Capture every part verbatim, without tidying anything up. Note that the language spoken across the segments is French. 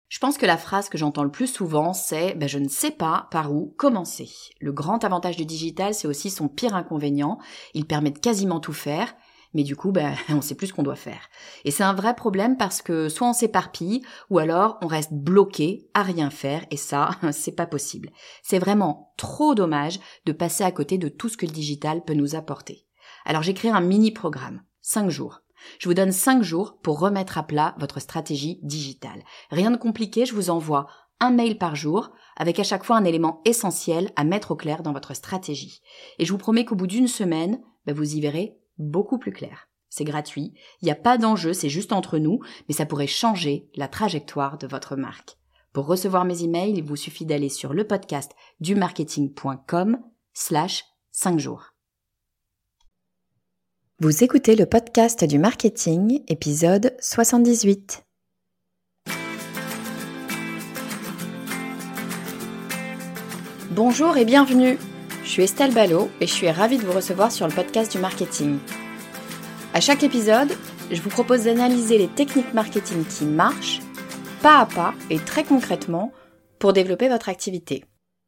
Je pense que la phrase que j'entends le plus souvent, c'est ben, « je ne sais pas par où commencer ». Le grand avantage du digital, c'est aussi son pire inconvénient. Il permet de quasiment tout faire, mais du coup, ben, on ne sait plus ce qu'on doit faire. Et c'est un vrai problème parce que soit on s'éparpille, ou alors on reste bloqué à rien faire, et ça, c'est pas possible. C'est vraiment trop dommage de passer à côté de tout ce que le digital peut nous apporter. Alors j'ai créé un mini-programme, cinq jours. Je vous donne cinq jours pour remettre à plat votre stratégie digitale. Rien de compliqué, je vous envoie un mail par jour avec à chaque fois un élément essentiel à mettre au clair dans votre stratégie. Et je vous promets qu'au bout d'une semaine, ben vous y verrez beaucoup plus clair. C'est gratuit, il n'y a pas d'enjeu, c'est juste entre nous, mais ça pourrait changer la trajectoire de votre marque. Pour recevoir mes emails, il vous suffit d'aller sur le podcast du marketing point com slash cinq jours. Vous écoutez le podcast du marketing, épisode soixante-dix-huit. Bonjour et bienvenue. Je suis Estelle Ballot et je suis ravie de vous recevoir sur le podcast du marketing. À chaque épisode, je vous propose d'analyser les techniques marketing qui marchent, pas à pas et très concrètement, pour développer votre activité.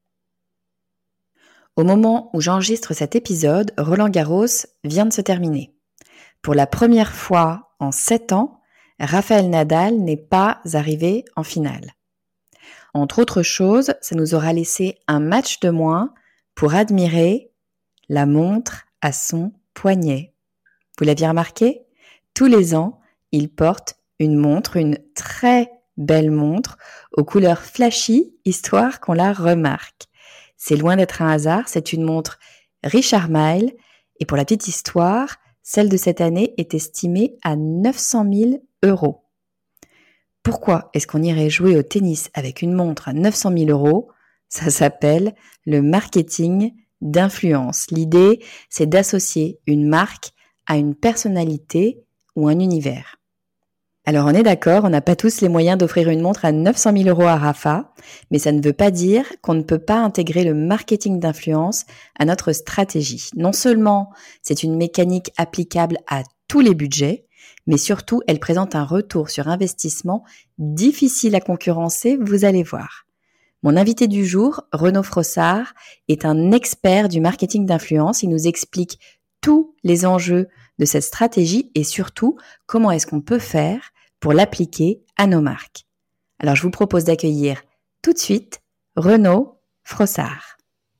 Au moment où j'enregistre cet épisode, Roland-Garros vient de se terminer. Pour la première fois en sept ans, Rafael Nadal n'est pas arrivé en finale. Entre autres choses, ça nous aura laissé un match de moins pour admirer la montre à son poignet. Vous l'aviez remarqué ? Tous les ans, il porte une montre, une très belle montre aux couleurs flashy, histoire qu'on la remarque. C'est loin d'être un hasard, c'est une montre Richard Mille et pour la petite histoire, celle de cette année est estimée à neuf cent mille euros. Pourquoi est-ce qu'on irait jouer au tennis avec une montre à neuf cent mille euros ? Ça s'appelle le marketing d'influence. L'idée, c'est d'associer une marque à une personnalité ou un univers. Alors on est d'accord, on n'a pas tous les moyens d'offrir une montre à neuf cent mille euros à Rafa, mais ça ne veut pas dire qu'on ne peut pas intégrer le marketing d'influence à notre stratégie. Non seulement c'est une mécanique applicable à tous les budgets, mais surtout elle présente un retour sur investissement difficile à concurrencer, vous allez voir. Mon invité du jour, Renaud Frossard, est un expert du marketing d'influence. Il nous explique tous les enjeux de cette stratégie et surtout comment est-ce qu'on peut faire pour l'appliquer à nos marques. Alors je vous propose d'accueillir tout de suite Renaud Frossard.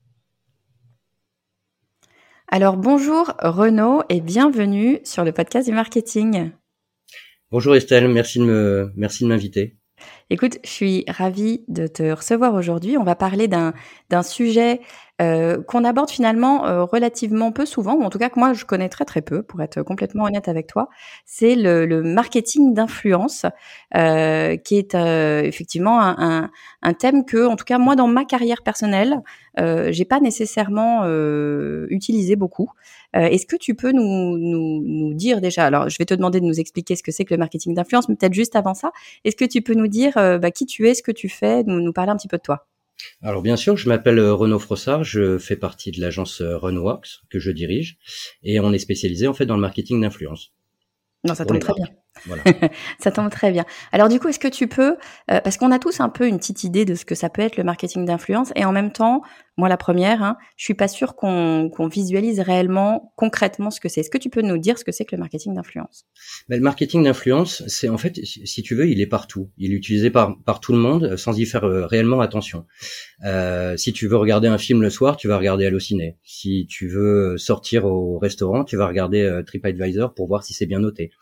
Alors bonjour Renaud et bienvenue sur le podcast du marketing. Bonjour Estelle, merci de me, merci de m'inviter. Écoute, je suis ravie de te recevoir aujourd'hui. On va parler d'un, d'un sujet euh, qu'on aborde finalement euh, relativement peu souvent, ou en tout cas que moi je connais très très peu, pour être complètement honnête avec toi. C'est le, le marketing d'influence, euh, qui est euh, effectivement un, un, un thème que, en tout cas moi dans ma carrière personnelle, euh, j'ai pas nécessairement euh, utilisé beaucoup. Euh, est-ce que tu peux nous, nous, nous dire déjà, alors je vais te demander de nous expliquer ce que c'est que le marketing d'influence, mais peut-être juste avant ça, est-ce que tu peux nous dire euh, bah, qui tu es, ce que tu fais, nous, nous parler un petit peu de toi? Alors bien sûr, je m'appelle Renaud Frossard, je fais partie de l'agence Renaudworks que je dirige et on est spécialisé en fait dans le marketing d'influence. Non, ça tombe très bien. Voilà. Ça tombe très bien. Alors du coup, est-ce que tu peux, euh, parce qu'on a tous un peu une petite idée de ce que ça peut être le marketing d'influence, et en même temps, moi la première, hein, je suis pas sûre qu'on, qu'on visualise réellement, concrètement ce que c'est. Est-ce que tu peux nous dire ce que c'est que le marketing d'influence ? Ben, le marketing d'influence, c'est en fait, si tu veux, il est partout. Il est utilisé par, par tout le monde sans y faire euh, réellement attention. Euh, si tu veux regarder un film le soir, tu vas regarder Allociné. Si tu veux sortir au restaurant, tu vas regarder euh, TripAdvisor pour voir si c'est bien noté.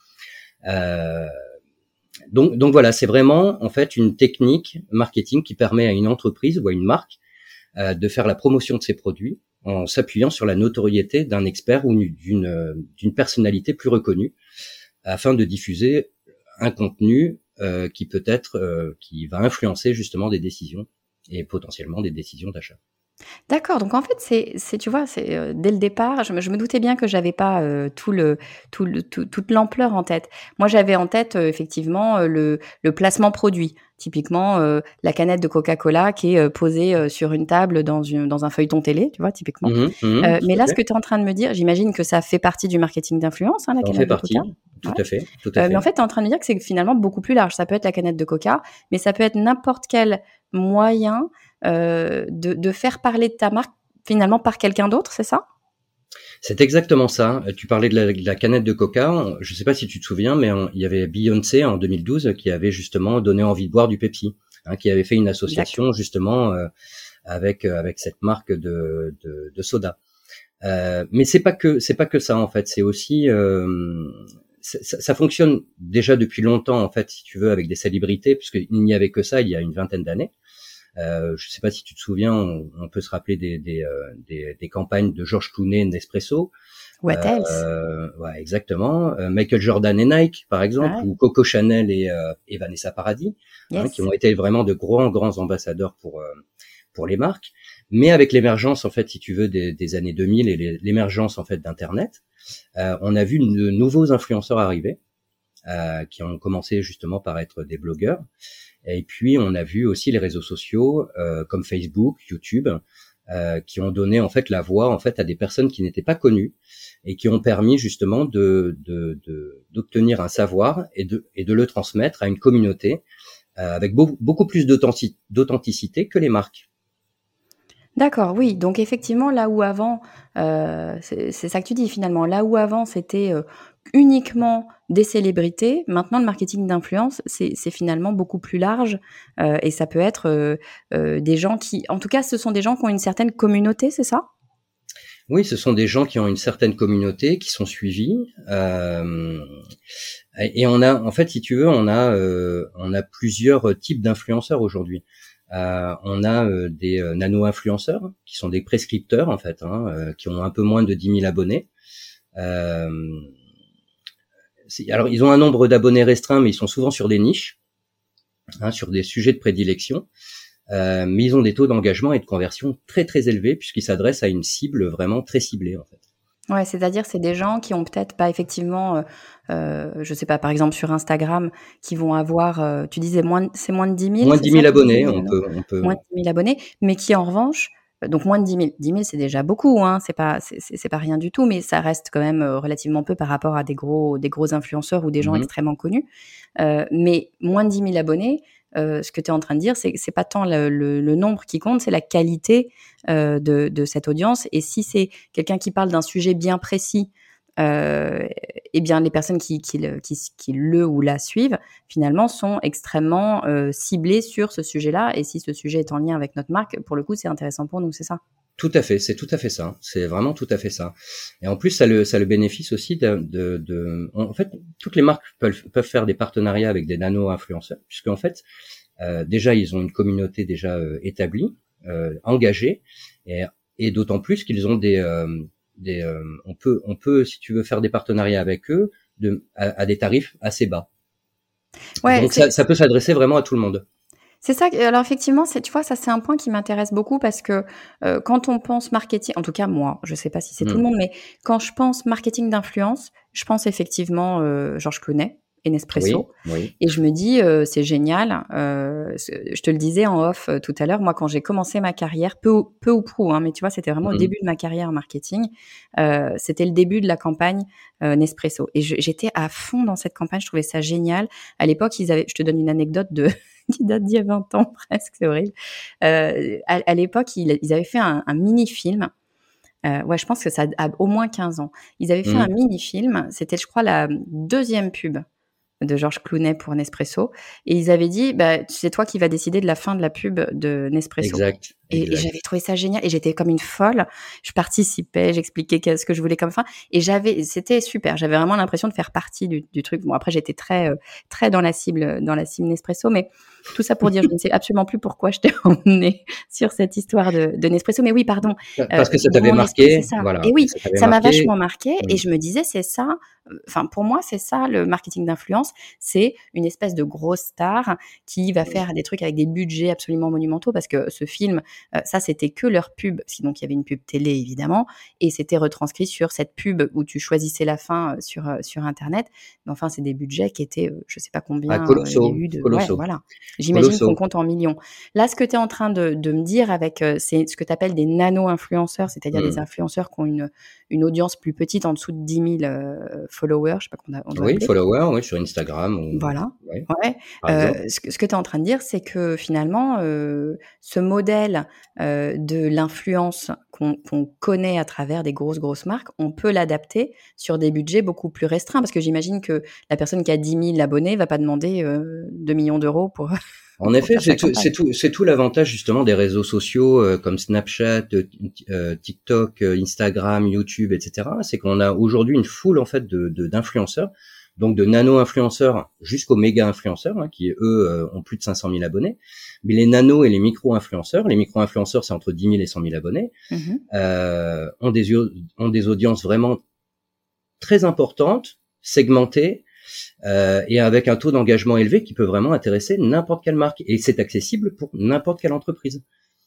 Euh, donc, donc voilà, c'est vraiment en fait une technique marketing qui permet à une entreprise ou à une marque euh, de faire la promotion de ses produits en s'appuyant sur la notoriété d'un expert ou d'une, d'une personnalité plus reconnue afin de diffuser un contenu euh, qui peut être euh, qui va influencer justement des décisions et potentiellement des décisions d'achat. D'accord, donc en fait, c'est, c'est tu vois, c'est euh, dès le départ, je me, je me doutais bien que j'avais pas euh, tout le, tout le, tout, toute l'ampleur en tête. Moi, j'avais en tête euh, effectivement euh, le, le placement produit. Typiquement, euh, la canette de Coca-Cola qui est euh, posée euh, sur une table dans, une, dans un feuilleton télé, tu vois, typiquement. Mmh, mmh, euh, mais là, okay. ce que tu es en train de me dire, j'imagine que ça fait partie du marketing d'influence, hein, la ça en canette fait de partie. Coca. tout Ouais. à fait, tout à Euh, fait. mais en fait, tu es en train de me dire que c'est finalement beaucoup plus large. Ça peut être la canette de coca, mais ça peut être n'importe quel moyen euh, de, de faire parler de ta marque finalement par quelqu'un d'autre, c'est ça? C'est exactement ça. Tu parlais de la, de la canette de coca. Je ne sais pas si tu te souviens, mais on- il y avait Beyoncé en deux mille douze qui avait justement donné envie de boire du Pepsi, hein, qui avait fait une Exact. association justement euh, avec euh, avec cette marque de de, de soda. Euh, mais c'est pas que c'est pas que ça en fait. C'est aussi euh, ça, ça- ça fonctionne déjà depuis longtemps en fait, si tu veux, avec des célébrités, puisqu'il n'y avait que ça il y a une vingtaine d'années. Euh, je sais pas si tu te souviens, on, on peut se rappeler des des, euh, des des campagnes de George Clooney, Nespresso. What else? Euh, ouais, exactement. Euh, Michael Jordan et Nike, par exemple, Ouais. ou Coco Chanel et, euh, et Vanessa Paradis, hein, qui Yes. ont été vraiment de grands, grands ambassadeurs pour euh, pour les marques. Mais avec l'émergence, en fait, si tu veux, des, des années deux mille et les- l'émergence en fait d'Internet, euh, on a vu de nouveaux influenceurs arriver, euh, qui ont commencé justement par être des blogueurs. Et puis, on a vu aussi les réseaux sociaux euh, comme Facebook, YouTube, euh, qui ont donné en fait la voix en fait à des personnes qui n'étaient pas connues et qui ont permis justement de, de, de d'obtenir un savoir et de et de le transmettre à une communauté euh, avec beau, beaucoup plus d'authentici- d'authenticité que les marques. D'accord, oui. Donc effectivement, là où avant, euh, c'est c'est ça que tu dis finalement, là où avant c'était euh, uniquement des célébrités, maintenant le marketing d'influence, c'est c'est finalement beaucoup plus large euh, et ça peut être euh, euh, des gens qui, en tout cas, ce sont des gens qui ont une certaine communauté, c'est ça? Oui, ce sont des gens qui ont une certaine communauté, qui sont suivis, euh, et on a, en fait, si tu veux, on a, euh, on a plusieurs types d'influenceurs aujourd'hui. Euh, on a euh, des euh, nano-influenceurs qui sont des prescripteurs en fait, hein, euh, qui ont un peu moins de dix mille abonnés. Euh, c'est- alors ils ont un nombre d'abonnés restreint, mais ils sont souvent sur des niches, hein, sur des sujets de prédilection. Euh, mais ils ont des taux d'engagement et de conversion très très élevés puisqu'ils s'adressent à une cible vraiment très ciblée en fait. Ouais, c'est-à-dire c'est des gens qui ont peut-être pas effectivement, euh, euh, je sais pas, par exemple sur Instagram, qui vont avoir, euh, tu disais moins, de- c'est moins de dix mille, Moins de c'est dix ça mille que tu disais, abonnés, les on nanos? peut, on peut. Moins de dix mille abonnés, mais qui en revanche, euh, donc moins de dix mille, dix mille c'est déjà beaucoup, hein, c'est pas, c'est c'est- c'est pas rien du tout, mais ça reste quand même euh, relativement peu par rapport à des gros, des gros influenceurs ou des gens Mhm. extrêmement connus. Euh, mais moins de dix mille abonnés, euh, ce que tu es en train de dire, c'est c'est pas tant le, le- le nombre qui compte, c'est la qualité euh, de, de cette audience. Et si c'est quelqu'un qui parle d'un sujet bien précis, euh, eh bien les personnes qui, qui, le, qui, qui le ou la suivent, finalement, sont extrêmement euh, ciblées sur ce sujet-là. Et si ce sujet est en lien avec notre marque, pour le coup, c'est intéressant pour nous, c'est ça? Tout à fait, c'est tout à fait ça. C'est vraiment tout à fait ça. Et en plus, ça a le, ça a le bénéfice aussi de, de, de- en fait, toutes les marques peuvent, peuvent faire des partenariats avec des nano-influenceurs, puisqu'en fait, euh, déjà, ils ont une communauté déjà euh, établie, euh, engagée, et, et d'autant plus qu'ils ont des, euh, des, euh, on peut, on peut, si tu veux faire des partenariats avec eux, de, à, à des tarifs assez bas. Ouais, Donc c'est ça, ça peut s'adresser vraiment à tout le monde. c'est ça. que- Alors effectivement, c'est, tu vois, ça c'est un point qui m'intéresse beaucoup parce que euh, quand on pense marketing, en tout cas moi, je sais pas si c'est tout le Hmm. monde, mais quand je pense marketing d'influence, je pense effectivement euh, Georges Clooney et Oui, Nespresso. oui. Et je me dis, euh, c'est génial. Euh, c'est- je te le disais en off euh, tout à l'heure, moi quand j'ai commencé ma carrière, peu, ou- peu ou prou, hein, mais tu vois, c'était vraiment au Mhm. début de ma carrière en marketing. Euh, c'était le début de la campagne euh, Nespresso. Et je- j'étais à fond dans cette campagne, je trouvais ça génial. À l'époque, ils avaient, je te donne une anecdote de qui date d'il y a vingt ans presque, c'est horrible. Euh, à, à l'époque, ils, ils avaient fait un, un mini-film. Euh, ouais, je pense que ça a au moins quinze ans. Ils avaient fait un Mhm. mini-film. C'était, je crois, la deuxième pub de Georges Clooney pour Nespresso. Et ils avaient dit, bah, c'est toi qui vas décider de la fin de la pub de Nespresso. Exact, Et, et exact. j'avais trouvé ça génial. Et j'étais comme une folle. Je participais, j'expliquais ce que je voulais comme fin. Et j'avais, c'était super. J'avais vraiment l'impression de faire partie du, du truc. Bon, après, j'étais très, euh, très dans la cible, dans la cible Nespresso. Mais tout ça pour dire, je ne sais absolument plus pourquoi je t'ai emmené sur cette histoire de, de Nespresso. Mais oui, pardon. Euh, Parce que ça dans t'avait mon esprit, c'est marqué, ça. voilà, Et oui, ça t'avait ça m'a marqué. vachement marqué. Et Oui. je me disais, c'est ça. Enfin, pour moi, c'est ça le marketing d'influence. C'est une espèce de grosse star qui va Oui. faire des trucs avec des budgets absolument monumentaux parce que ce film, Euh, ça, c'était que leur pub, sinon il y avait une pub télé évidemment, et c'était retranscrit sur cette pub où tu choisissais la fin euh, sur, euh, sur Internet. Mais enfin, c'est des budgets qui étaient, euh, je sais pas Ah, combien, euh, il y a colossaux, eu de... Ouais, colossaux, voilà. J'imagine qu'on colossaux. compte en millions. Là, ce que tu es en train de, de me dire avec, euh, c'est ce que tu appelles des nano-influenceurs, c'est-à-dire des Hmm. influenceurs qui ont une, une audience plus petite, en dessous de dix mille euh, followers, je sais pas qu'on on doit Oui, appeler. follower, oui, sur Instagram, ou, Voilà. ouais, Ouais. par exemple. Euh, ce que, ce que tu es en train de dire, c'est que finalement, euh, ce modèle euh, de l'influence qu'on qu'on connaît à travers des grosses, grosses marques, on peut l'adapter sur des budgets beaucoup plus restreints. Parce que j'imagine que la personne qui a dix mille abonnés va pas demander euh, deux millions d'euros pour, En pour effet, faire c'est sa tout, c'est campagne. tout, c'est tout l'avantage justement des réseaux sociaux euh, comme Snapchat, euh, euh, TikTok, euh, Instagram, YouTube, et cetera. C'est qu'on a aujourd'hui une foule en fait de, de- d'influenceurs, donc de nano-influenceurs jusqu'aux méga-influenceurs, hein, qui eux euh, ont plus de cinq cent mille abonnés. Mais les nano et les micro-influenceurs, les micro-influenceurs c'est entre dix mille et cent mille abonnés, Mhm. euh, ont des ont des audiences vraiment très importantes, segmentées, euh, et avec un taux d'engagement élevé qui peut vraiment intéresser n'importe quelle marque. Et c'est accessible pour n'importe quelle entreprise.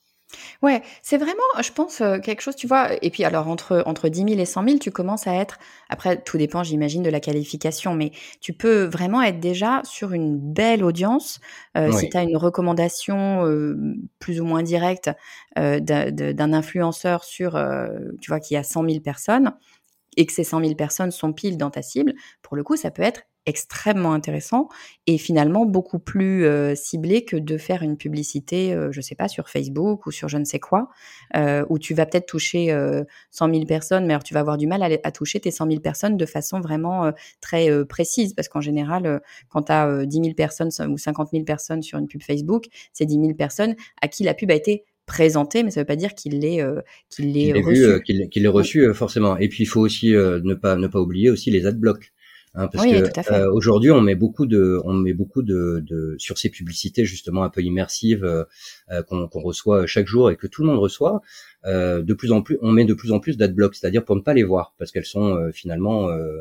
Ouais, c'est vraiment, je pense, euh, quelque chose, tu vois. Et puis, alors, entre, entre dix mille et cent mille, tu commences à être, après, tout dépend, j'imagine, de la qualification, mais tu peux vraiment être déjà sur une belle audience. Euh, si Oui, tu as une recommandation euh, plus ou moins directe euh, d'un de- d'un influenceur sur, euh, tu vois, qui a cent mille personnes, et que ces cent mille personnes sont pile dans ta cible, pour le coup, ça peut être extrêmement intéressant et finalement beaucoup plus euh, ciblé que de faire une publicité, euh, je sais pas, sur Facebook ou sur je ne sais quoi, euh, où tu vas peut-être toucher euh, cent mille personnes, mais alors tu vas avoir du mal à, à toucher tes cent mille personnes de façon vraiment euh, très euh, précise, parce qu'en général, euh, quand tu as euh, dix mille personnes ou cinquante mille personnes sur une pub Facebook, c'est dix mille personnes à qui la pub a été présentée, mais ça veut pas dire qu'il l'ait euh, qu'il qu'il l'ait l'ait vu, euh, reçue. qu'il, qu'il l'ait Oui, reçu euh, forcément. Et puis il faut aussi euh, ne pas ne pas oublier aussi les adblocks, hein, parce oui, que tout à fait. euh, aujourd'hui on met beaucoup de on met beaucoup de, de sur ces publicités justement un peu immersives euh, euh, qu'on, qu'on reçoit chaque jour et que tout le monde reçoit. Euh, de plus en plus, on met de plus en plus d'adblocks, c'est-à-dire pour ne pas les voir, parce qu'elles sont euh, finalement euh,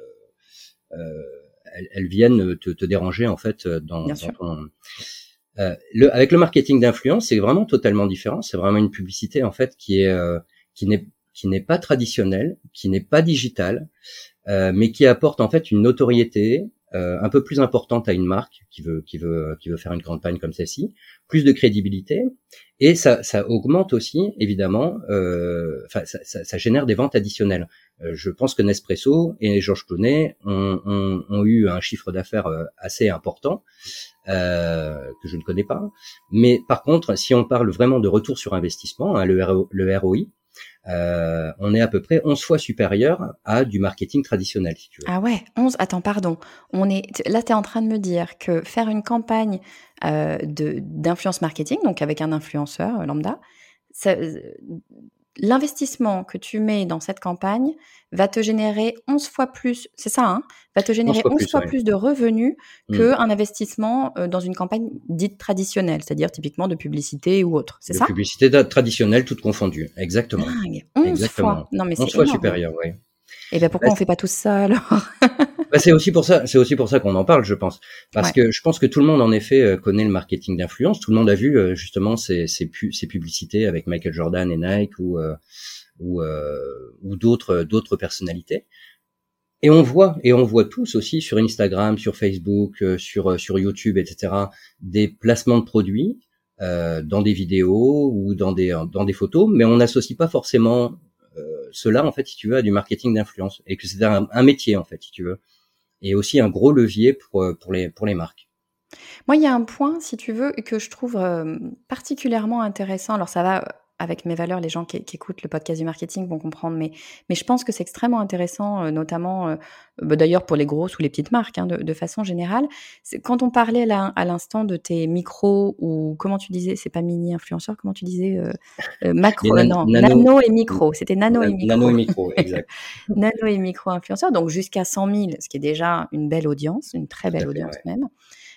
euh, elles, elles viennent te, te déranger en fait dans, Bien dans sûr. ton Euh, le, avec le marketing d'influence, c'est vraiment totalement différent. C'est vraiment une publicité en fait qui est euh, qui n'est qui n'est pas traditionnelle, qui n'est pas digitale, euh, mais qui apporte en fait une notoriété euh, un peu plus importante à une marque qui veut qui veut qui veut faire une campagne comme celle-ci, plus de crédibilité, et ça ça augmente aussi évidemment, euh, enfin ça, ça, ça génère des ventes additionnelles. Euh, je pense que Nespresso et Georges Clooney ont, ont, ont eu un chiffre d'affaires euh, assez important, euh, que je ne connais pas. Mais par contre, si on parle vraiment de retour sur investissement, hein, le, R O, le R O I, euh, on est à peu près onze fois supérieur à du marketing traditionnel, si tu veux. Ah ouais, onze. Attends, pardon. On est là, tu es en train de me dire que faire une campagne euh, de d'influence marketing, donc avec un influenceur euh, lambda, ça, euh, l'investissement que tu mets dans cette campagne va te générer onze fois plus, c'est ça, hein, va te onze générer fois onze plus, fois ouais. plus de revenus Hmm. qu'un investissement euh, dans une campagne dite traditionnelle, c'est-à-dire typiquement de publicité ou autre. C'est De ça? publicité da- traditionnelle, toute confondue. Exactement. Dingue, onze fois. Exactement. Non, mais c'est onze fois énorme. supérieur, oui. Et ben Bah, pourquoi on fait pas tout ça alors? Bah, c'est aussi pour ça, c'est aussi pour ça qu'on en parle, je pense, parce Ouais. que je pense que tout le monde en effet euh, connaît le marketing d'influence. Tout le monde a vu euh, justement ces, ces, pu- ces publicités avec Michael Jordan et Nike ou euh, ou, euh, ou d'autres d'autres personnalités. Et on voit et on voit tous aussi sur Instagram, sur Facebook, euh, sur euh, sur YouTube, et cetera, des placements de produits euh, dans des vidéos ou dans des dans des photos, mais on n'associe pas forcément euh, cela en fait, si tu veux, à du marketing d'influence, et que c'est un, un métier en fait, si tu veux, et aussi un gros levier pour euh, pour les pour les marques. Moi, il y a un point, si tu veux, que je trouve, hem, particulièrement intéressant. Alors ça va, heu, avec mes valeurs, les gens qui qui écoutent le podcast du marketing vont comprendre, mais mais je pense que c'est extrêmement intéressant, heu, notamment, heu, bah, d'ailleurs pour les grosses ou les petites marques, hein, de de façon générale. C'est quand on parlait là, à l'instant de tes micros ou comment tu disais? C'est pas mini influenceurs, comment tu disais? Heu, heu, Les macro, heu, nan- non, nano nano et micro, c'était nano et nan- nano micro. et micro, exact. Nano et micro influenceurs, donc jusqu'à cent mille, ce qui est déjà une belle audience, une très Tout à belle fait, audience ouais. même.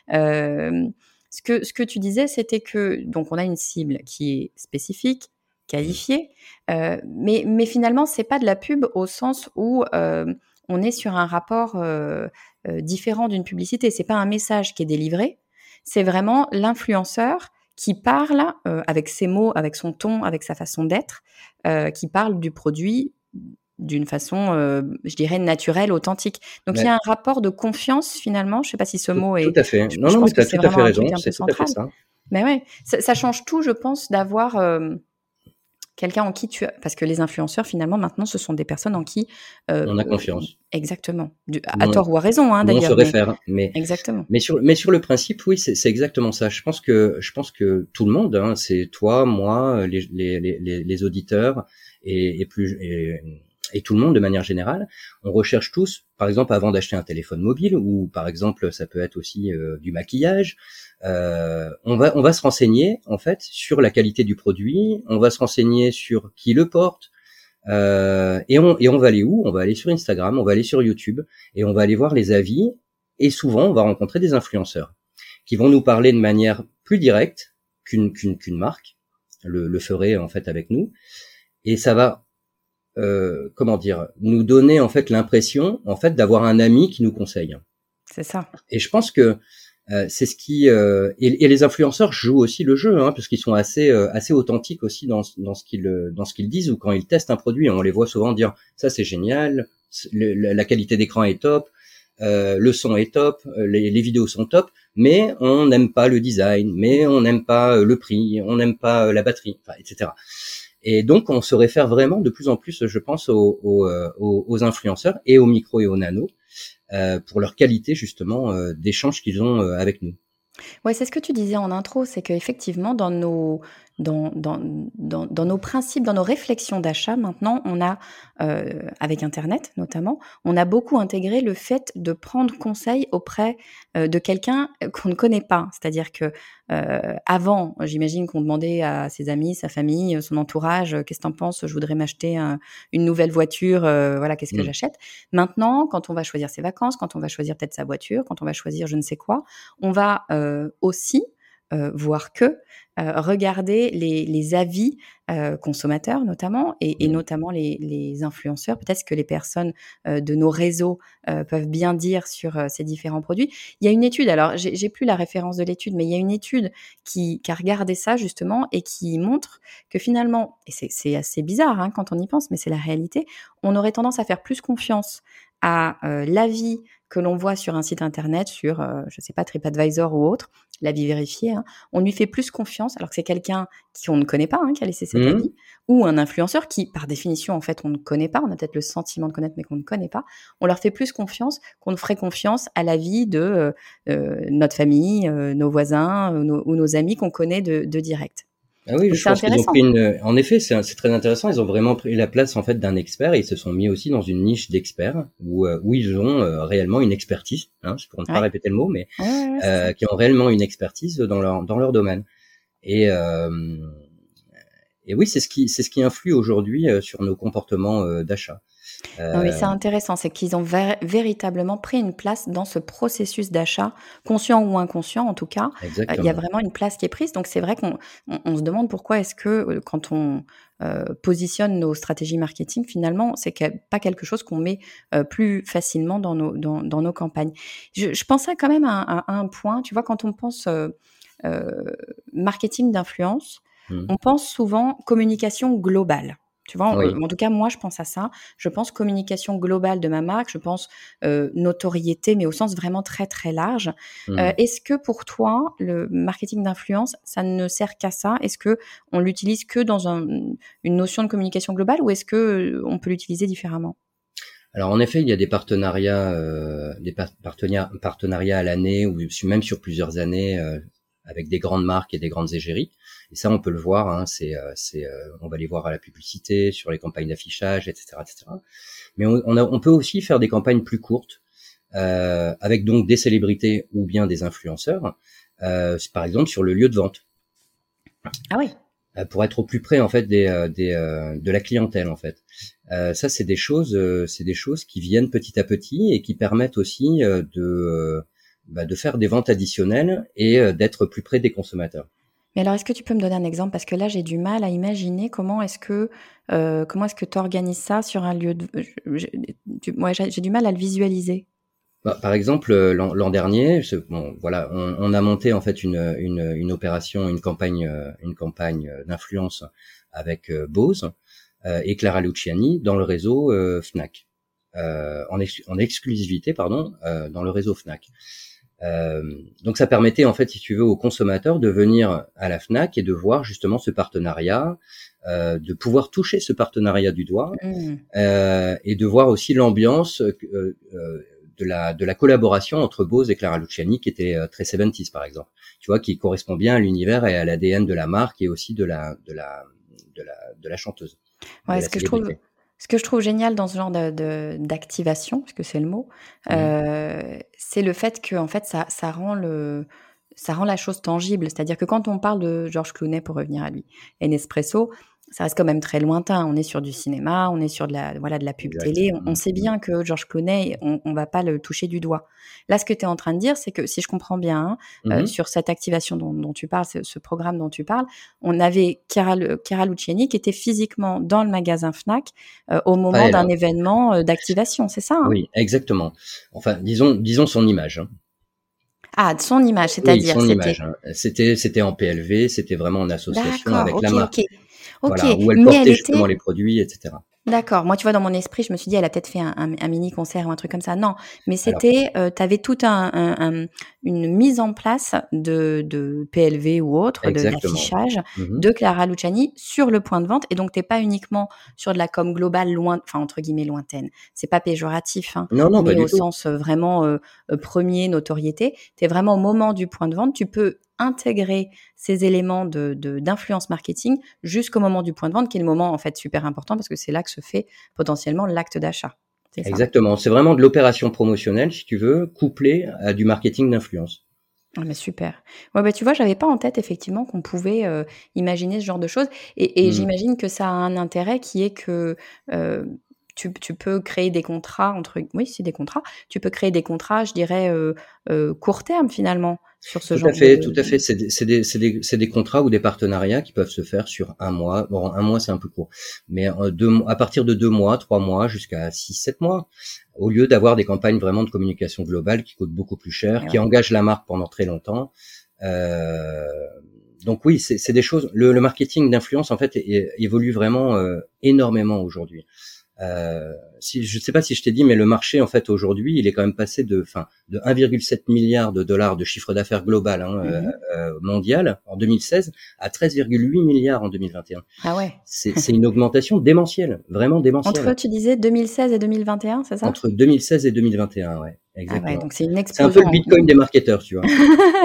Hem, ce que ce que tu disais, c'était que donc on a une cible qui est spécifique, Mm. qualifiée, heu, mais mais finalement, c'est pas de la pub au sens où, hem, on est sur un rapport, heu heu, différent d'une publicité. C'est pas un message qui est délivré, c'est vraiment l'influenceur qui parle euh, avec ses mots, avec son ton, avec sa façon d'être, euh, qui parle du produit d'une façon, euh, je dirais, naturelle, authentique. Donc, il y a Mais un rapport de confiance, finalement. Je ne sais pas si ce tout, mot tout est... à fait. Je, Non, je non, mais pense tu que as c'est tout à fait vraiment un truc raison. un peu C'est tout à fait central. ça. Mais ouais, ça, ça change tout, je pense, d'avoir... euh, quelqu'un en qui tu as... Parce que les influenceurs, finalement, maintenant, ce sont des personnes en qui... euh, On a euh, confiance. exactement. Du- à On, tort ou à raison, hein, on se d'ailleurs, mais réfère. Mais, exactement. mais sur, mais sur le principe, oui, c'est c'est exactement ça. Je pense que, je pense que tout le monde, hein, c'est toi, moi, les, les, les, les auditeurs et, et plus, et, et tout le monde de manière générale, on recherche tous, par exemple, avant d'acheter un téléphone mobile, ou par exemple, ça peut être aussi euh, du maquillage. Euh, on va, on va se renseigner en fait sur la qualité du produit. On va se renseigner sur qui le porte. Euh, et, on, et on va aller où? On va aller sur Instagram, on va aller sur YouTube, et on va aller voir les avis. Et souvent, on va rencontrer des influenceurs qui vont nous parler de manière plus directe qu'une qu'une qu'une marque le, le ferait en fait avec nous. Et ça va, euh, comment dire, nous donner en fait l'impression en fait d'avoir un ami qui nous conseille. C'est ça. Et je pense que euh, c'est ce qui euh, et, et les influenceurs jouent aussi le jeu, hein, parce qu'ils sont assez euh, assez authentiques aussi dans dans ce qu'ils dans ce qu'ils disent, ou quand ils testent un produit, on les voit souvent dire ça c'est génial, le, la, la qualité d'écran est top, euh, le son est top, les, les vidéos sont top, mais on n'aime pas le design, mais on n'aime pas le prix, on n'aime pas la batterie, enfin, et cetera. Et donc on se réfère vraiment de plus en plus, je pense, aux, aux, aux, aux influenceurs et aux micros et aux nanos. Euh, pour leur qualité justement euh, d'échange qu'ils ont euh, avec nous. Ouais, c'est ce que tu disais en intro, c'est qu'effectivement, dans nos, dans, dans, dans, dans nos principes, dans nos réflexions d'achat, maintenant, on a, euh, avec Internet notamment, on a beaucoup intégré le fait de prendre conseil auprès euh, de quelqu'un qu'on ne connaît pas. C'est-à-dire que euh, avant, j'imagine qu'on demandait à ses amis, sa famille, son entourage, euh, qu'est-ce que t'en penses? Je voudrais m'acheter un- une nouvelle voiture, euh, voilà, qu'est-ce que Mm. j'achète? Maintenant, quand on va choisir ses vacances, quand on va choisir peut-être sa voiture, quand on va choisir je ne sais quoi, on va euh, aussi, euh, voire que, euh, regarder les, les avis euh, consommateurs notamment, et, et Mm. notamment les, les influenceurs, peut-être ce que les personnes euh, de nos réseaux euh, peuvent bien dire sur euh, ces différents produits. Il y a une étude, alors j'ai, j'ai plus la référence de l'étude, mais il y a une étude qui, qui a regardé ça justement et qui montre que finalement, et c'est, c'est assez bizarre hein, quand on y pense, mais c'est la réalité, on aurait tendance à faire plus confiance à euh, l'avis que l'on voit sur un site internet, sur, euh, je sais pas, TripAdvisor ou autre, l'avis vérifié, hein, on lui fait plus confiance, alors que c'est quelqu'un qu'on ne connaît pas, hein, qui a laissé cet Mm. avis, ou un influenceur qui, par définition, en fait, on ne connaît pas, on a peut-être le sentiment de connaître, mais qu'on ne connaît pas, on leur fait plus confiance qu'on ne ferait confiance à l'avis de euh, euh, notre famille, euh, nos voisins euh, nos, ou nos amis qu'on connaît de, de direct. Ah oui, Donc je c'est pense qu'ils ont pris intéressant. une. En effet, c'est c'est très intéressant. Ils ont vraiment pris la place en fait d'un expert et ils se sont mis aussi dans une niche d'experts où euh, où ils ont euh, réellement une expertise, hein, pour ne pas Ouais, répéter le mot, mais ouais, ouais, ouais, c'est ça. euh, qui ont réellement une expertise dans leur dans leur domaine. Et euh, et oui, c'est ce qui c'est ce qui influe aujourd'hui euh, sur nos comportements euh, d'achat. Non, mais Euh, c'est intéressant, c'est qu'ils ont ver- véritablement pris une place dans ce processus d'achat, conscient ou inconscient en tout cas. Euh, il y a exactement. vraiment une place qui est prise. Donc c'est vrai qu'on on, on se demande pourquoi est-ce que euh, quand on euh, positionne nos stratégies marketing, finalement, c'est que- pas quelque chose qu'on met euh, plus facilement dans nos, dans, dans nos campagnes. Je, je pensais quand même à, à- à un point, tu vois, quand on pense euh, euh, marketing d'influence, Mm. on pense souvent communication globale. Tu vois, Oui. euh, en tout cas, moi, je pense à ça. Je pense communication globale de ma marque. Je pense euh, notoriété, mais au sens vraiment très, très large. Euh, Mm. est-ce que pour toi, le marketing d'influence, ça ne sert qu'à ça? Est-ce que on l'utilise que dans un, une notion de communication globale ou est-ce que euh, on peut l'utiliser différemment? Alors en effet, il y a des partenariats, euh, des par- partenariats, partenariats à l'année ou même sur plusieurs années euh, avec des grandes marques et des grandes égéries. Et ça, on peut le voir. Hein, c'est, euh, c'est, euh, on va les voir à la publicité, sur les campagnes d'affichage, et cetera, et cetera. Mais on, on, a, on peut aussi faire des campagnes plus courtes euh, avec donc des célébrités ou bien des influenceurs, euh, par exemple sur le lieu de vente, Ah oui. euh, pour être au plus près en fait des, euh, des euh, de la clientèle en fait. Euh, ça c'est des choses, euh, c'est des choses qui viennent petit à petit et qui permettent aussi euh, de euh, bah, de faire des ventes additionnelles et euh, d'être plus près des consommateurs. Mais alors, est-ce que tu peux me donner un exemple? Parce que là, j'ai du mal à imaginer comment est-ce que euh, comment est-ce que tu organises ça sur un lieu de... je- je- tu- ouais, j'ai j'ai du mal à le visualiser. Bah, par exemple, euh, l'an, l'an dernier, ce- bon, voilà, on, on a monté en fait une, une, une opération, une campagne, euh, une campagne euh, d'influence avec euh, Bose euh, et Clara Luciani dans le réseau euh, Fnac, euh, en, ex- en exclusivité, pardon, euh, dans le réseau Fnac. Euh, donc ça permettait en fait, si tu veux, aux consommateurs de venir à la Fnac et de voir justement ce partenariat, euh, de pouvoir toucher ce partenariat du doigt Mmh. euh, et de voir aussi l'ambiance euh, euh, de la de la collaboration entre Bose et Clara Luciani qui était euh, très soixante-dix par exemple. Tu vois, qui correspond bien à l'univers et à l'A D N de la marque et aussi de la de la de la de la chanteuse, de Ouais, la ce que je trouve célébrité. ce que je trouve génial dans ce genre de de d'activation, parce que c'est le mot, Mhm. heu, c'est le fait que en fait, ça ça rend le ça rend la chose tangible. C'est-à-dire que quand on parle de Georges Clooney, pour revenir à lui, et Nespresso, ça reste quand même très lointain. On est sur du cinéma, on est sur de la voilà, de la pub Exact. télé. On on sait Mhm. bien que Georges Clooney, on on va pas le toucher du doigt. Là, ce que tu es en train de dire, c'est que si je comprends bien, hein, heu, Mhm. sur cette activation dont dont tu parles, ce ce programme dont tu parles, on avait Chiara L Chiara Luciani qui était physiquement dans le magasin Fnac, heu, au Pas moment elle, d'un hein. événement, heu, d'activation, c'est ça, hein? Oui, exactement. Enfin, disons disons son image, hein. Ah, de son image, Oui, c'est-à-dire? son C'était image, hein. C'était c'était en P L V, c'était vraiment en association d'accord, avec la OK, OK. marque. OK, Voilà, où elle mais elle portait justement était les produits, et cetera. d'accord. Moi, tu vois, dans mon esprit, je me suis dit: «Elle a peut-être fait un un un mini concert ou un truc comme ça». Non, mais Alors, c'était, heu, tu avais tout un un un une mise en place de de P L V ou autre, de exactement. d'affichage Mhm. de Clara Luciani sur le point de vente et donc tu es pas uniquement sur de la com globale loin enfin, entre guillemets «lointaine». C'est pas péjoratif, hein, Non, non, pas mais du au tout. sens, heu, vraiment, heu heu, premier notoriété. Tu es vraiment au moment du point de vente. Tu peux intégrer ces éléments de de d'influence marketing jusqu'au moment du point de vente qui est le moment, en fait, super important parce que c'est là que se fait potentiellement l'acte d'achat. C'est ça? Exactement. C'est vraiment de l'opération promotionnelle, si tu veux, couplée à du marketing d'influence. Ah mais super. Ouais, bah, tu vois, j'avais pas en tête effectivement qu'on pouvait, heu, imaginer ce genre de choses et et Mmh. j'imagine que ça a un intérêt qui est que, heu, tu tu peux créer des contrats entre oui, c'est des contrats. Tu peux créer des contrats, je dirais, heu heu, court terme finalement sur ce Tout à genre de fait, tout à fait. C'est des, c'est des, c'est des, c'est des contrats ou des partenariats qui peuvent se faire sur un mois. Bon, un mois, c'est un peu court, mais euh, deux, mois- à partir de deux mois, trois mois, jusqu'à six, sept mois, au lieu d'avoir des campagnes vraiment de communication globale qui coûtent beaucoup plus cher, et qui ouais. engagent la marque pendant très longtemps. Euh, donc oui, c'est, c'est des choses. Le, le marketing d'influence, en fait, é- é- évolue vraiment euh, énormément aujourd'hui. Euh, si, je ne sais pas si je t'ai dit, mais le marché en fait aujourd'hui, il est quand même passé de, enfin, de un virgule sept milliard de dollars de chiffre d'affaires global hein, euh, Mmh. euh, mondial en deux mille seize à treize virgule huit milliards en deux mille vingt et un. Ah ouais. C'est, c'est une augmentation démentielle, vraiment Entre, démentielle, tu disais deux mille seize et deux mille vingt et un, c'est ça? entre deux mille seize et deux mille vingt et un, ouais, Ah ouais, exactement. donc c'est une C'est un peu explosion le en Bitcoin des marketeurs, tu vois.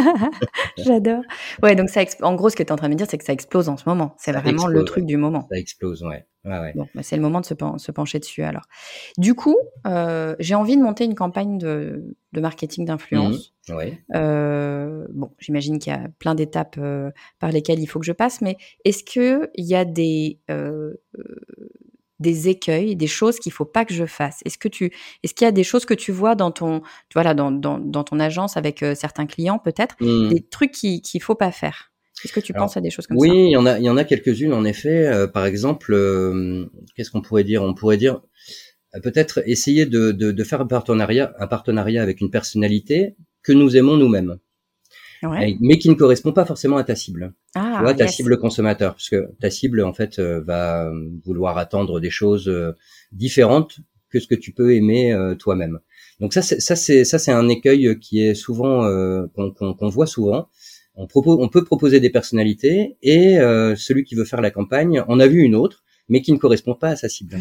J'adore. Ouais, donc ça exp en gros, ce que tu es en train de me dire, c'est que ça explose en ce moment. C'est Ça vraiment le explose, ouais. truc du moment. Ça explose, ouais, ouais, ouais. Bon, bah, c'est le moment de se pen se pencher dessus alors. Du coup, heu, j'ai envie de monter une campagne de de marketing Mhm. d'influence. Ouais. Heu, bon, j'imagine qu'il y a plein d'étapes, heu, par lesquelles il faut que je passe, mais est-ce qu'il y a des, heu heu, des écueils, des choses qu'il faut pas que je fasse? Est-ce que tu est-ce qu'il y a des choses que tu vois dans ton tu vois là, dans dans dans ton agence avec, heu, certains clients peut-être, des Mhm. trucs qui qu'il faut pas faire? Est-ce que tu penses Alors, à des choses comme oui, ça? il y en a, il y en a quelques-unes en effet. Euh, par exemple, euh, qu'est-ce qu'on pourrait dire? On pourrait dire euh, peut-être essayer de, de, de faire un partenariat, un partenariat avec une personnalité que nous aimons nous-mêmes, Ouais. et- mais qui ne correspond pas forcément à ta cible. Tu vois, Ah ta yes. cible consommateur, parce que ta cible en fait euh, va vouloir attendre des choses euh, différentes que ce que tu peux aimer euh, toi-même. Donc ça, c'est, ça c'est ça c'est un écueil qui est souvent euh, qu'on, qu'on, qu'on voit souvent. On propose, on peut proposer des personnalités et euh, celui qui veut faire la campagne en a vu une autre, mais qui ne correspond pas à sa cible.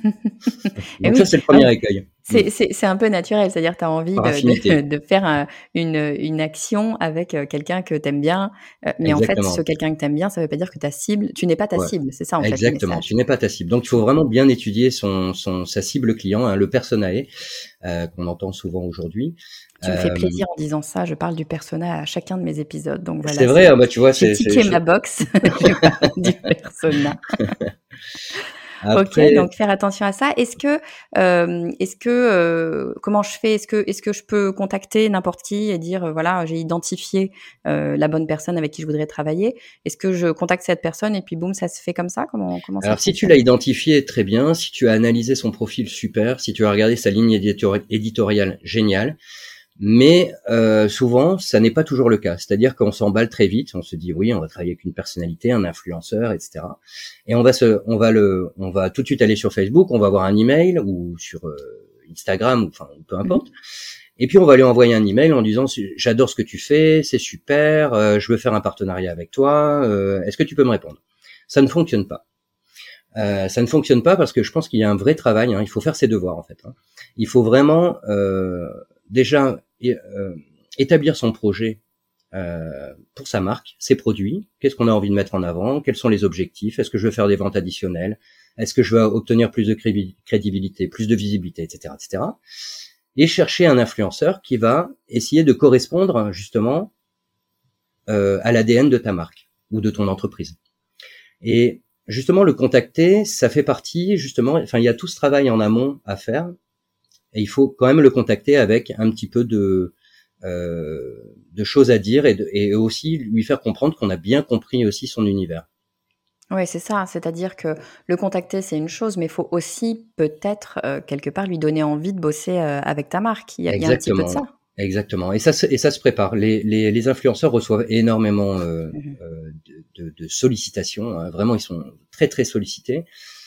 Et Donc ça oui, c'est le ah premier oui, écueil. Hmm. c'est c'est c'est un peu naturel, c'est-à-dire que tu as envie Par de de affinité, de faire, heu, une, une action avec, heu, quelqu'un que tu aimes bien, heu, mais en fait, ce exactement. quelqu'un que tu aimes bien, ça veut pas dire que ta cible tu n'es pas ta Ouais. cible, c'est ça, en fait, le Exactement, message. tu n'es pas ta cible. Donc il faut vraiment bien étudier son, son sa cible client, hein, le personae euh, qu'on entend souvent aujourd'hui. Tu me fais Euh, plaisir en disant ça, je parle du persona à chacun de mes épisodes, donc c'est voilà, vrai, c'est ah bah tu vois, j'ai c'est, c'est tiqué je- ma box, je parle du persona. Ok, Après, donc faire attention à ça. Est-ce que, euh, est-ce que, euh, comment je fais? Est-ce que, est-ce que je peux contacter n'importe qui et dire, euh, voilà, j'ai identifié euh, la bonne personne avec qui je voudrais travailler. Est-ce que je contacte cette personne et puis boum, ça se fait comme ça? Comment, comment ça alors si tu l'as fonctionne? identifié, très bien. Si tu as analysé son profil, super. Si tu as regardé sa ligne éditori- éditoriale, génial. Mais euh, souvent, ça n'est pas toujours le cas. C'est-à-dire qu'on s'emballe très vite. On se dit oui, on va travailler avec une personnalité, un influenceur, et cetera. Et on va se, on va le, on va tout de suite aller sur Facebook, on va avoir un email ou sur euh, Instagram, ou enfin peu Mhm. importe. Et puis on va lui envoyer un email en disant j'adore ce que tu fais, c'est super, euh, je veux faire un partenariat avec toi. Euh, est-ce que tu peux me répondre? Ça ne fonctionne pas. Euh, ça ne fonctionne pas parce que je pense qu'il y a un vrai travail. Hein, il faut faire ses devoirs en fait. Hein. Il faut vraiment euh, déjà euh, établir son projet euh, pour sa marque, ses produits. Qu'est-ce qu'on a envie de mettre en avant? Quels sont les objectifs? Est-ce que je veux faire des ventes additionnelles? Est-ce que je veux obtenir plus de crédibilité, plus de visibilité, et cetera, et cetera. Et chercher un influenceur qui va essayer de correspondre justement euh, à l'A D N de ta marque ou de ton entreprise. Et justement, le contacter, ça fait partie, justement, enfin, il y a tout ce travail en amont à faire, et il faut quand même le contacter avec un petit peu de, euh, de choses à dire, et, de, et aussi lui faire comprendre qu'on a bien compris aussi son univers. Oui, c'est ça. C'est-à-dire que le contacter, c'est une chose, mais il faut aussi peut-être, euh, quelque part, lui donner envie de bosser euh, avec ta marque. Il y a, il y a un petit peu de Exactement, ça. exactement. Et ça, se- et ça se prépare. Les, les, les influenceurs reçoivent énormément euh, Mhm. euh, de, de, de sollicitations. Hein. Vraiment, ils sont très, très sollicités.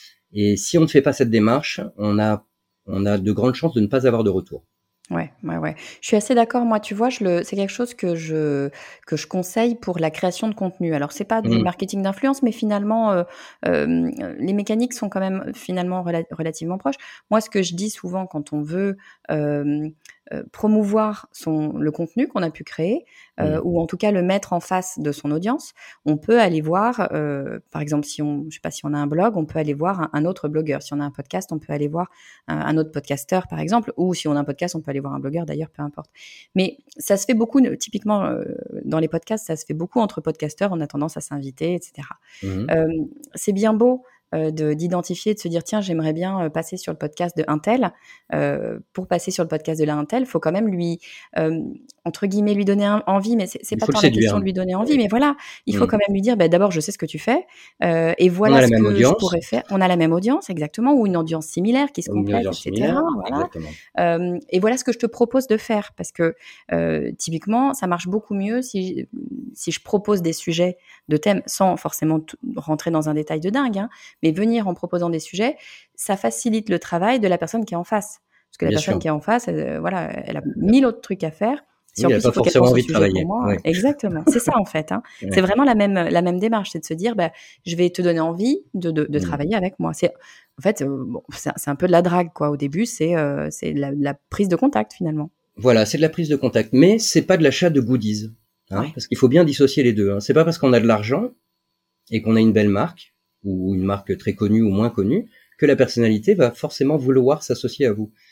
Et si on ne fait pas cette démarche, on a, on a de grandes chances de ne pas avoir de retour. Ouais, ouais, ouais. Je suis assez d'accord. Moi, tu vois, je le, c'est quelque chose que je que je conseille pour la création de contenu. Alors, c'est pas du Mmh. marketing d'influence, mais finalement, euh, euh, les mécaniques sont quand même finalement rela- relativement proches. Moi, ce que je dis souvent quand on veut euh, euh, promouvoir son le contenu qu'on a pu créer, euh, Mmh. ou en tout cas le mettre en face de son audience, on peut aller voir, euh, par exemple, si on, je sais pas, si on a un blog, on peut aller voir un, un autre blogueur. Si on a un podcast, on peut aller voir un, un autre podcasteur, par exemple, ou si on a un podcast, on peut aller voir un blogueur, d'ailleurs, peu importe. Mais ça se fait beaucoup, typiquement, euh, dans les podcasts, ça se fait beaucoup entre podcasteurs, on a tendance à s'inviter, et cetera. Mmh. Euh, c'est bien beau euh, de, d'identifier, de se dire, tiens, j'aimerais bien euh, passer sur le podcast de un tel. Euh, pour passer sur le podcast de l'un tel, il faut quand même lui, euh, entre guillemets, lui donner un, envie, mais c'est, c'est Il pas faut le tant la séduire. question de lui donner envie, Ouais. mais voilà, il faut Mmh. quand même lui dire, bah, d'abord, je sais ce que tu fais, euh, et On voilà a la ce même que je audience, pourrais faire. On a la même audience, exactement, ou une audience similaire qui se une complète, audience et cetera. similaire, Voilà. exactement. Euh, et voilà ce que je te propose de faire, parce que euh, typiquement, ça marche beaucoup mieux si, si je propose des sujets de thèmes sans forcément t- rentrer dans un détail de dingue, hein, mais venir en proposant des sujets, ça facilite le travail de la personne qui est en face. Parce que la Bien personne sûr. qui est en face, elle, euh, voilà, elle a mille autres trucs à faire. Si Oui, en il a plus il pas faut qu'elle forcément pense au envie de sujet pour travailler. moi, Ouais. exactement, c'est ça en fait. Hein. C'est Ouais. vraiment la même, la même démarche, c'est de se dire, bah, je vais te donner envie de, de, de Mmh. travailler avec moi. C'est, en fait, euh, bon, c'est, c'est un peu de la drague, quoi. Au début, c'est, euh, c'est la, la prise de contact finalement. Voilà, c'est de la prise de contact, mais c'est pas de l'achat de goodies, hein, Ouais. parce qu'il faut bien dissocier les deux. Hein. C'est pas parce qu'on a de l'argent et qu'on a une belle marque ou une marque très connue ou moins connue que la personnalité va forcément vouloir s'associer à vous.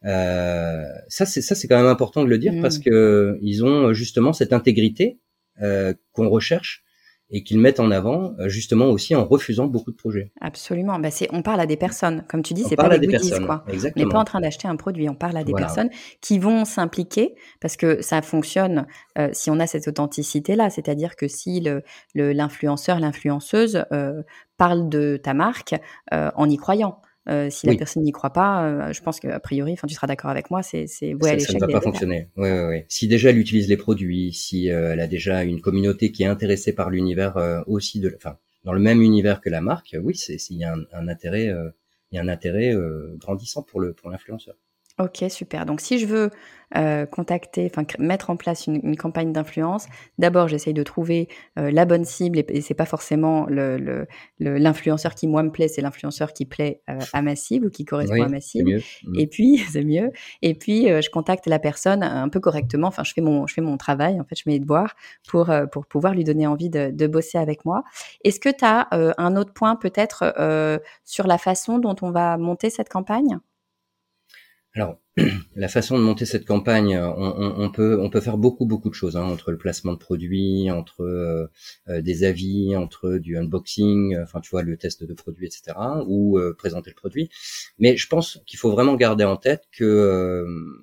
Euh, ça, c'est ça, c'est quand même important de le dire parce Mmh. que ils ont justement cette intégrité euh, qu'on recherche et qu'ils mettent en avant euh, justement aussi en refusant beaucoup de projets. Absolument. Bah, c'est, on parle à des personnes. Comme tu dis, On c'est pas parle à des des goodies, personnes, quoi. On n'est pas en exactement. train d'acheter un produit. On parle à des Voilà. personnes qui vont s'impliquer parce que ça fonctionne euh, si on a cette authenticité-là. C'est-à-dire que si le, le- l'influenceur, l'influenceuse euh, parle de ta marque euh, en y croyant. Euh, si la Oui. personne n'y croit pas, euh, je pense qu'a priori, enfin, tu seras d'accord avec moi, c'est, c'est voué à Ça, ça ne l'échec va dès le pas départ. fonctionner. Ouais, ouais, ouais. Si déjà elle utilise les produits, si euh, elle a déjà une communauté qui est intéressée par l'univers euh, aussi de, enfin, dans le même univers que la marque, oui, c'est, c'est- il y a un, un intérêt, euh, il y a un intérêt euh, grandissant pour le pour l'influenceur. Ok, super. Donc, si je veux euh, contacter, enfin cr- mettre en place une, une campagne d'influence, d'abord j'essaye de trouver euh, la bonne cible et, et c'est pas forcément le, le- le- l'influenceur qui moi me plaît, c'est l'influenceur qui plaît euh, à ma cible ou qui correspond à Oui, ma c'est cible. mieux. Mm. Et puis c'est mieux. Et puis euh, je contacte la personne un peu correctement. Enfin, je fais mon, je fais mon travail. En fait, je mets les devoirs pour euh, pour pouvoir lui donner envie de, de bosser avec moi. Est-ce que tu as euh, un autre point peut-être euh, sur la façon dont on va monter cette campagne? Alors, la façon de monter cette campagne, on, on, on peut on peut faire beaucoup beaucoup de choses, hein, entre le placement de produits, entre euh, euh, des avis, entre du unboxing, euh, enfin tu vois, le test de produits, et cetera, ou euh, présenter le produit. Mais je pense qu'il faut vraiment garder en tête que euh,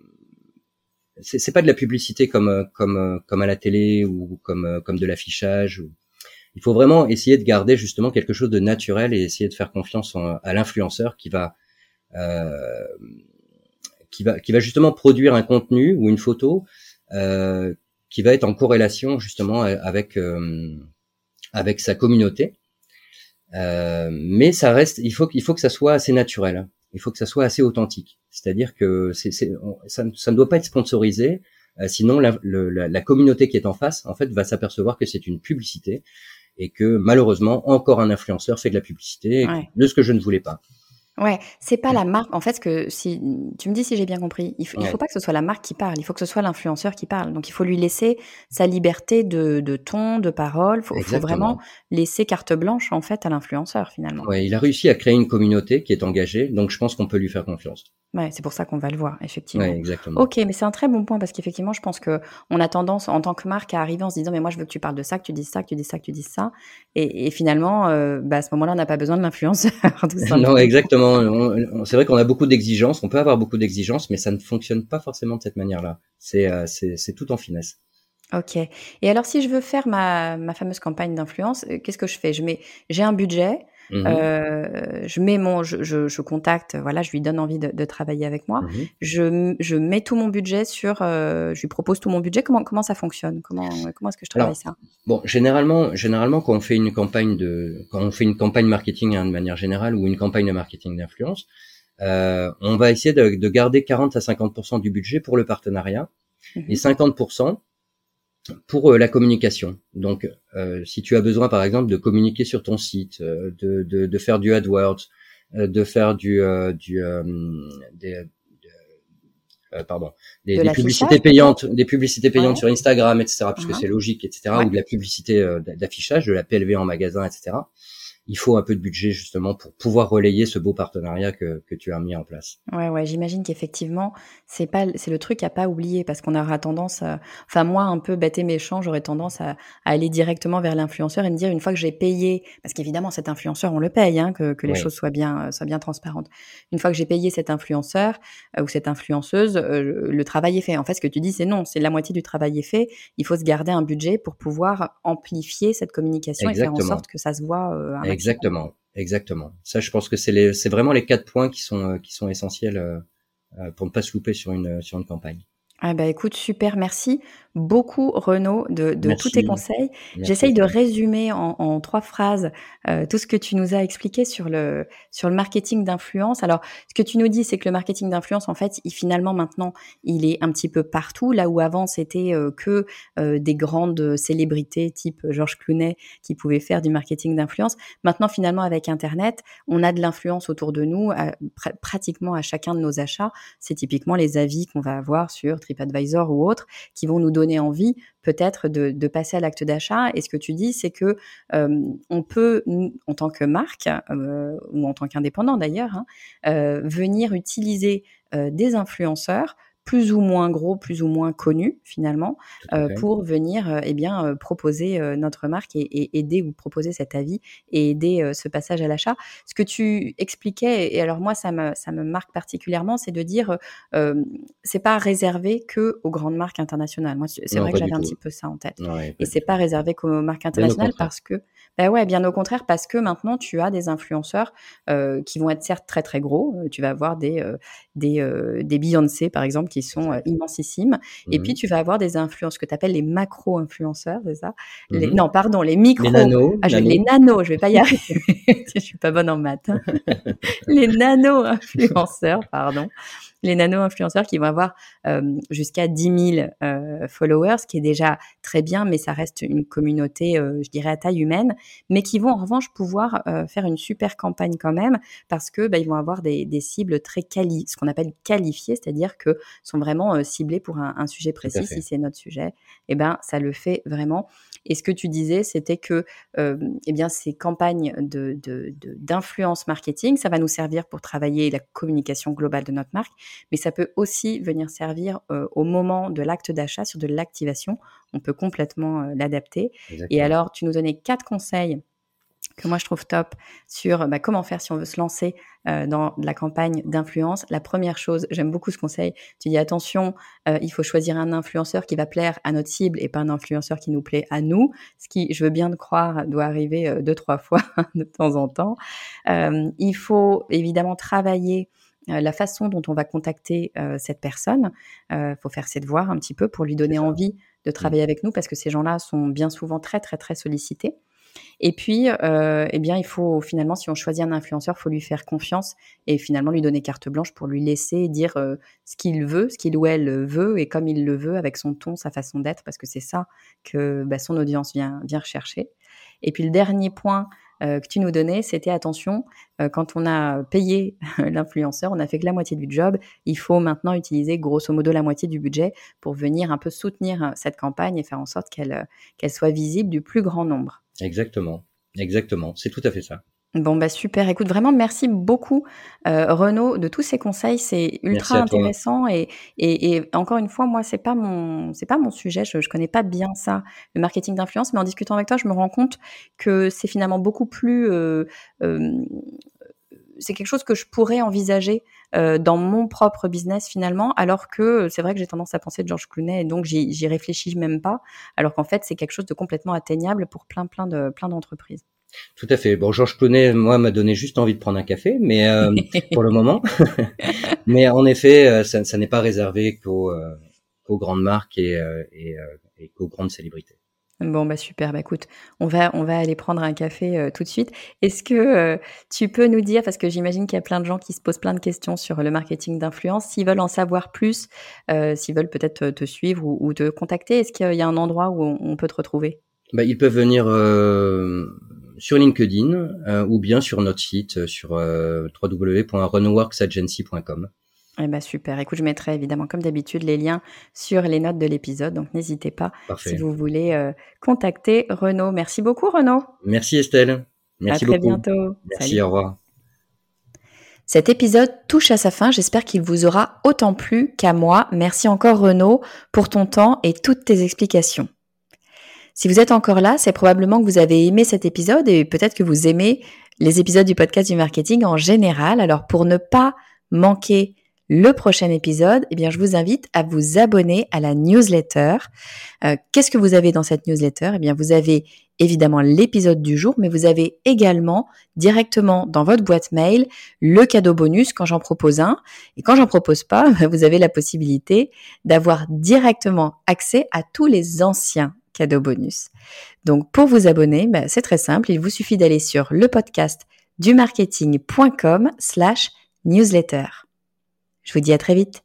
c'est, c'est pas de la publicité comme comme comme à la télé ou comme comme de l'affichage. Il faut vraiment essayer de garder justement quelque chose de naturel et essayer de faire confiance en, à l'influenceur qui va euh, qui va qui va justement produire un contenu ou une photo euh, qui va être en corrélation justement avec euh, avec sa communauté. Euh, mais ça reste, il faut il faut que ça soit assez naturel. Il faut que ça soit assez authentique. C'est-à-dire que c'est, c'est ça, ça ne doit pas être sponsorisé. Euh, sinon, la, le, la, la communauté qui est en face, en fait, va s'apercevoir que c'est une publicité et que malheureusement, encore un influenceur fait de la publicité Ouais. de ce que je ne voulais pas. Ouais, c'est pas la marque. En fait, ce que si tu me dis si j'ai bien compris, il faut, il Ouais. faut pas que ce soit la marque qui parle. Il faut que ce soit l'influenceur qui parle. Donc, il faut lui laisser sa liberté de, de ton, de parole. Faut, faut vraiment Exactement. laisser carte blanche en fait à l'influenceur finalement. Ouais, il a réussi à créer une communauté qui est engagée, donc je pense qu'on peut lui faire confiance. Ouais, c'est pour ça qu'on va le voir, Ouais, effectivement. exactement. Ok, mais c'est un très bon point parce qu'effectivement, je pense que on a tendance, en tant que marque, à arriver en se disant, mais moi, je veux que tu parles de ça, que tu dises ça, que tu dises ça, que tu dises ça. Et, et finalement, euh, bah, à ce moment-là, on n'a pas besoin de l'influenceur, tout Non, simplement. exactement. On- on- c'est vrai qu'on a beaucoup d'exigences, on peut avoir beaucoup d'exigences, mais ça ne fonctionne pas forcément de cette manière-là. C'est euh, c'est c'est tout en finesse. Ok. Et alors, si je veux faire ma, ma fameuse campagne d'influence, euh, qu'est-ce que je fais? Je mets, j'ai un budget, Mhm, euh, je mets mon, je, je, je contacte, voilà, je lui donne envie de, de travailler avec moi. mhm. Je, je mets tout mon budget sur, euh, je lui propose tout mon budget. Comment, comment ça fonctionne? Comment, comment est-ce que je travaille Alors, ça? bon, généralement, généralement, quand on fait une campagne de, quand on fait une campagne marketing hein, de manière générale ou une campagne de marketing d'influence, euh, on va essayer de, de garder quarante à cinquante pour cent du budget pour le partenariat et Mhm. cinquante pour cent pour euh, la communication. Donc, euh, si tu as besoin, par exemple, de communiquer sur ton site, euh, de, de, de faire du AdWords, euh, de faire du, euh, du euh, des, euh, pardon, des, De des l'affichage, publicités peut-être? payantes, des publicités payantes Ouais. sur Instagram, et cetera, puisque Uhum. c'est logique, et cetera, Ouais. ou de la publicité euh, d'affichage, de la P L V en magasin, et cetera. Il faut un peu de budget justement pour pouvoir relayer ce beau partenariat que, que tu as mis en place. Ouais, ouais, j'imagine qu'effectivement, c'est pas, c'est le truc à pas oublier parce qu'on aura tendance à, enfin, moi, un peu bête et méchant, j'aurais tendance à, à aller directement vers l'influenceur et me dire, une fois que j'ai payé, parce qu'évidemment, cet influenceur, on le paye, hein, que, que les Oui, choses soient bien, euh, soient bien transparentes. Une fois que j'ai payé cet influenceur euh, ou cette influenceuse, euh, le, le travail est fait. En fait, ce que tu dis, c'est non, c'est la moitié du travail est fait. Il faut se garder un budget pour pouvoir amplifier cette communication et faire en exactement, sorte que ça se voit euh, un maximum. exactement, exactement. Ça, je pense que c'est les, c'est vraiment les quatre points qui sont, euh, qui sont essentiels euh, euh, pour ne pas se louper sur une, sur une campagne. Ah bah écoute, super, merci beaucoup Renaud de, de tous tes Merci, conseils. merci à J'essaye de toi. résumer en, en trois phrases euh, tout ce que tu nous as expliqué sur le sur le marketing d'influence. Alors, ce que tu nous dis, c'est que le marketing d'influence, en fait, il, finalement maintenant, il est un petit peu partout. Là où avant, c'était euh, que euh, des grandes célébrités type Georges Clooney qui pouvaient faire du marketing d'influence. Maintenant, finalement, avec Internet, on a de l'influence autour de nous, à, pr- pratiquement à chacun de nos achats. C'est typiquement les avis qu'on va avoir sur TripAdvisor ou autres, qui vont nous donner envie peut-être de, de passer à l'acte d'achat. Et ce que tu dis, c'est que euh, on peut, nous, en tant que marque, euh, ou en tant qu'indépendant d'ailleurs, hein, euh, venir utiliser euh, des influenceurs plus ou moins gros, plus ou moins connus finalement, Tout à euh, fait. pour venir euh, eh bien euh, proposer euh, notre marque et, et aider ou proposer cet avis et aider euh, ce passage à l'achat. Ce que tu expliquais, et alors moi ça me ça me marque particulièrement, c'est de dire euh, c'est pas réservé que aux grandes marques internationales. Moi, c'est Non, vrai que pas du j'avais un tout. petit peu ça en tête. Ouais, Et pas du c'est tout. pas réservé qu'aux marques Bien au internationales contraire. parce que, ben ouais, bien au contraire, parce que maintenant tu as des influenceurs euh, qui vont être certes très très gros. Euh, Tu vas avoir des euh, des euh, des Beyoncé par exemple qui sont euh, Exact. immensessimes. Et puis Mhm. tu vas avoir des influenceurs que tu appelles les macro-influenceurs, c'est ça? Les, Mhm. non, pardon, les Les micro. nanos, Ah, je, les nanos. nanos, je vais pas y arriver. Je suis pas bonne en maths. Hein. Les nano-influenceurs, pardon. Les nano-influenceurs qui vont avoir euh, jusqu'à dix mille euh, followers, ce qui est déjà très bien, mais ça reste une communauté, euh, je dirais, à taille humaine, mais qui vont en revanche pouvoir euh, faire une super campagne quand même, parce que bah, ils vont avoir des, des cibles très quali, ce qu'on appelle qualifiés, c'est-à-dire que sont vraiment euh, ciblés pour un, un sujet précis. Si c'est notre sujet, eh ben ça le fait vraiment. Et ce que tu disais, c'était que euh, eh bien ces campagnes de, de, de, d'influence marketing, ça va nous servir pour travailler la communication globale de notre marque, mais ça peut aussi venir servir euh, au moment de l'acte d'achat, sur de l'activation. On peut complètement euh, l'adapter. Exactement. Et alors, tu nous donnais quatre conseils que moi je trouve top sur bah, comment faire si on veut se lancer euh, dans la campagne d'influence. La première chose, j'aime beaucoup ce conseil, tu dis attention, euh, il faut choisir un influenceur qui va plaire à notre cible et pas un influenceur qui nous plaît à nous, ce qui, je veux bien te croire, doit arriver euh, deux, trois fois de temps en temps. Euh, il faut évidemment travailler euh, la façon dont on va contacter euh, cette personne. Il euh, faut faire ses devoirs un petit peu pour lui donner envie de travailler mmh. avec nous, parce que ces gens-là sont bien souvent très, très, très sollicités. Et puis, euh, eh bien, il faut finalement, si on choisit un influenceur, il faut lui faire confiance et finalement lui donner carte blanche pour lui laisser dire euh, ce qu'il veut, ce qu'il ou elle veut et comme il le veut, avec son ton, sa façon d'être, parce que c'est ça que bah, son audience vient, vient rechercher. Et puis, le dernier point euh, que tu nous donnais, c'était attention, euh, quand on a payé l'influenceur, on n'a fait que la moitié du job, il faut maintenant utiliser grosso modo la moitié du budget pour venir un peu soutenir cette campagne et faire en sorte qu'elle, qu'elle soit visible du plus grand nombre. Exactement, exactement, c'est tout à fait ça. Bon, bah super. Écoute, vraiment, merci beaucoup, euh, Renaud, de tous ces conseils. C'est ultra intéressant et, et, et encore une fois, moi, c'est pas mon, c'est pas mon sujet. Je, je connais pas bien ça, le marketing d'influence, mais en discutant avec toi, je me rends compte que c'est finalement beaucoup plus, euh, euh, c'est quelque chose que je pourrais envisager euh, dans mon propre business finalement, alors que c'est vrai que j'ai tendance à penser de George Clooney et donc j'y, j'y réfléchis même pas, alors qu'en fait, c'est quelque chose de complètement atteignable pour plein, plein de, plein d'entreprises. Tout à fait. Bon, Georges Clooney, moi, m'a donné juste envie de prendre un café, mais euh, pour le moment. Mais en effet, ça, ça n'est pas réservé qu'aux, euh, qu'aux grandes marques et, euh, et, euh, et qu'aux grandes célébrités. Bon, bah super. Bah écoute, on va on va aller prendre un café euh, tout de suite. Est-ce que euh, tu peux nous dire, parce que j'imagine qu'il y a plein de gens qui se posent plein de questions sur le marketing d'influence, s'ils veulent en savoir plus, euh, s'ils veulent peut-être te, te suivre ou, ou te contacter, est-ce qu'il y a un endroit où on, on peut te retrouver ? Bah, ils peuvent venir euh, sur LinkedIn euh, ou bien sur notre site sur euh, w w w point renaudworks agency point com. Eh ben super. Écoute, je mettrai évidemment comme d'habitude les liens sur les notes de l'épisode, donc n'hésitez pas. Parfait. Si vous voulez euh, contacter Renaud. Merci beaucoup Renaud. Merci Estelle. Merci beaucoup. À très bientôt. Merci, Salut. Au revoir. Cet épisode touche à sa fin, j'espère qu'il vous aura autant plu qu'à moi. Merci encore Renaud pour ton temps et toutes tes explications. Si vous êtes encore là, c'est probablement que vous avez aimé cet épisode et peut-être que vous aimez les épisodes du podcast du marketing en général. Alors pour ne pas manquer le prochain épisode, eh bien, je vous invite à vous abonner à la newsletter. Euh, qu'est-ce que vous avez dans cette newsletter ? Eh bien, vous avez évidemment l'épisode du jour, mais vous avez également directement dans votre boîte mail le cadeau bonus quand j'en propose un. Et quand j'en propose pas, vous avez la possibilité d'avoir directement accès à tous les anciens cadeaux bonus. Donc, pour vous abonner, bah, c'est très simple. Il vous suffit d'aller sur le podcast du marketing point com slash newsletter. Je vous dis à très vite.